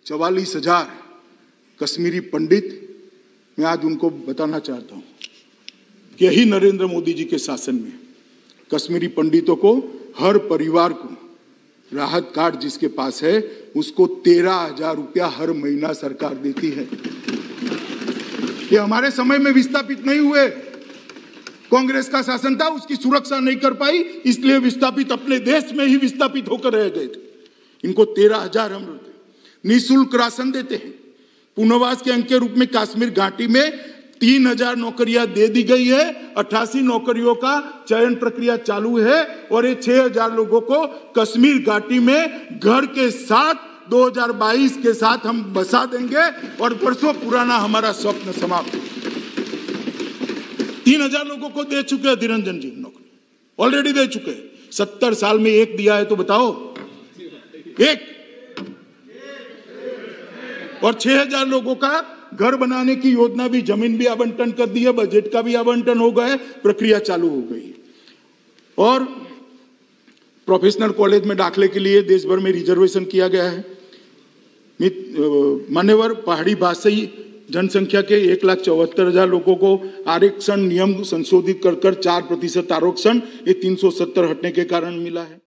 44,000 कश्मीरी पंडित, मैं आज उनको बताना चाहता हूं कि यही नरेंद्र मोदी जी के शासन में कश्मीरी पंडितों को, हर परिवार को राहत कार्ड जिसके पास है उसको 13,000 रुपया हर महीना सरकार देती है। ये हमारे समय में विस्थापित नहीं हुए, कांग्रेस का शासन था, उसकी सुरक्षा नहीं कर पाई, इसलिए विस्थापित अपने देश में ही विस्थापित होकर रह गए थे। इनको 13,000 हम देते, निःशुल्क राशन देते हैं। पुनर्वास के अंग के रूप में कश्मीर घाटी में 3,000 नौकरियां दे दी गई है, 88 नौकरियों का चयन प्रक्रिया चालू है और ये 6,000 लोगों को कश्मीर घाटी में घर के साथ 2022 के साथ हम बसा देंगे और वर्षों पुराना हमारा स्वप्न समाप्त। 3,000 लोगों को दे चुके हैं निरंजन जी नौकरी, ऑलरेडी दे चुके हैं। 70 साल में एक दिया है तो बताओ, एक। और 6,000 लोगों का घर बनाने की योजना भी, जमीन भी आवंटन कर दी है, बजट का भी आवंटन हो गया, प्रक्रिया चालू हो गई। और प्रोफेशनल कॉलेज में दाखिले के लिए देश भर में रिजर्वेशन किया गया है। मान्यवर पहाड़ी भाषी जनसंख्या के 1,74,000 लोगों को आरक्षण नियम संशोधित कर 4% आरक्षण, ये 370 हटने के कारण मिला है।